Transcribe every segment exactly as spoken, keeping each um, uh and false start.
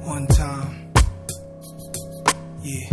One time. Yeah.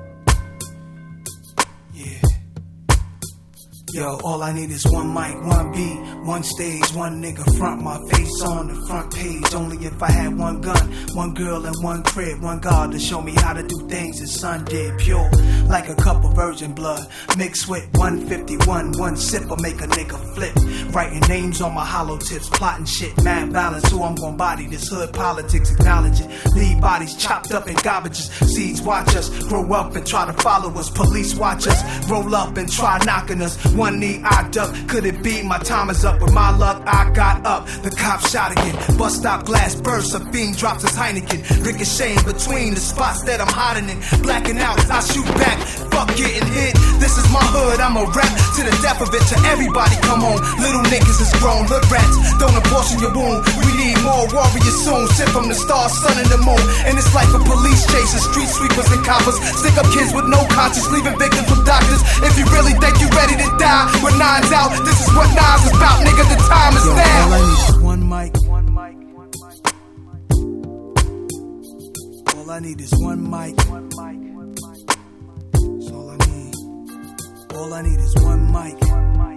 Yeah. Yo, all I need is one mic, one beat, one stage, one nigga front my face on the front page. Only if I had one gun, one girl and one crib, one God to show me how to do things his son did. Pure, like a cup of virgin blood, mixed with one fifty-one, one sip will make a nigga flip. Writing names on my hollow tips, plotting shit, mad balance, who I'm gon' body. This hood politics, acknowledge it. Leave bodies chopped up in garbages. Seeds watch us grow up and try to follow us. Police watch us roll up and try knocking us. One knee I duck, could it be my time is up? With my luck I got up, the cop shot again. Bus stop glass bursts, a fiend drops his Heineken. Ricocheting between the spots that I'm hiding in. Blacking out, I shoot back, fuck getting hit. This is my hood, I'm a rap to the death of it. To everybody come on, little niggas is grown. Hood rats, don't abortion your wound. We need more warriors soon. Sent from the stars, sun and the moon. And it's like a police chasing street sweepers and coppers. Stick up kids with no conscience, leaving victims with doctors. If you really think you ready to die with nines out, this is what nines is about, nigga. The time is Yo, now. All I need is one mic, one mic, one mic. All I need is one mic, one mic, one mic. That's all I need. All I need is one mic, one mic.